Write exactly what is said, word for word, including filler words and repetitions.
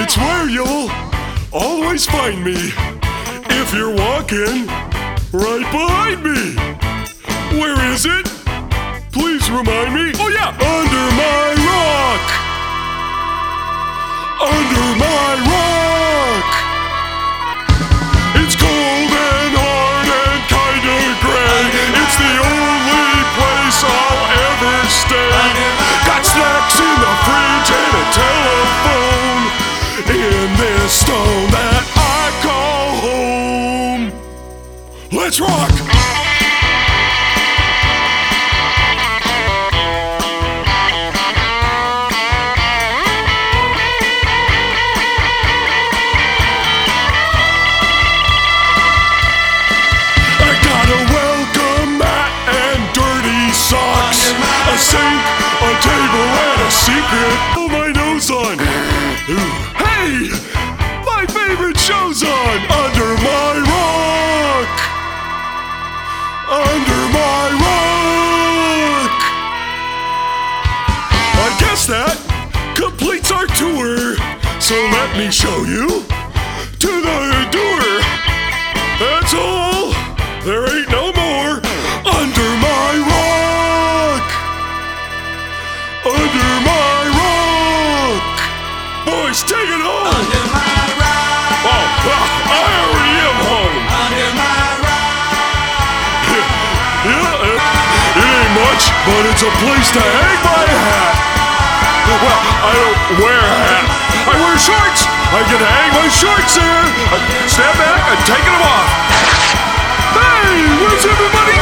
It's where you'll always find me if you're walking right behind me. Where is it? Please remind me. Oh yeah, under my rock. Under my rock. It's cold and hard and kinda gray. It's the only place I'll ever stay. Got snacks in the fridge and a telephone in this stone that I call home. Let's rock! A sink, a table, and a secret. Oh, my nose on. Hey, my favorite show's on. Under my rock. Under my rock. I guess that completes our tour. So let me show you to the door. That's all. There ain't no more. Under my rock. Under my rock! Boys, take it home! Under my rock! Oh, I already am home! Under my rock! Yeah, yeah it, it ain't much, but it's a place to hang my hat! Well, I don't wear a hat. I wear shorts! I can hang my shorts there! I stand back and take them off! Hey, where's everybody